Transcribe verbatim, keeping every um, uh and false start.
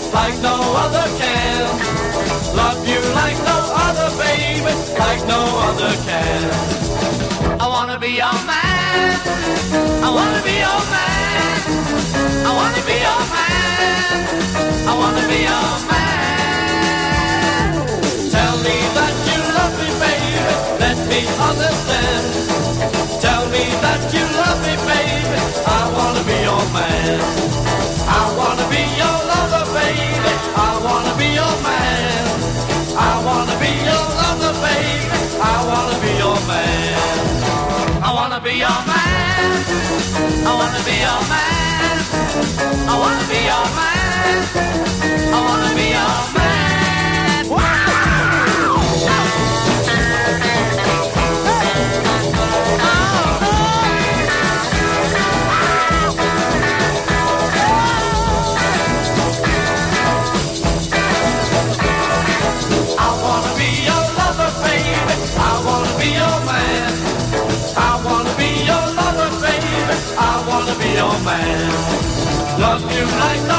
like no other can. Love you like no other, baby, like no other can. I wanna be your man. I wanna be your man. I wanna be your man. I wanna be your man. Tell me that you love me, baby. Let me understand. Tell me that you love me, baby. I wanna be your man. I wanna be your lover, baby. I wanna be your man. I wanna be your lover, baby. I wanna be your man. I wanna be your man. I wanna be your man. I wanna be your man. I wanna be your man. Wow! I wanna be your man. Love you like the